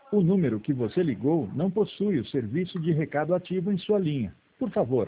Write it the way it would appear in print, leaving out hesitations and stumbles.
O número que você ligou não possui o serviço de recado ativo em sua linha. Por favor,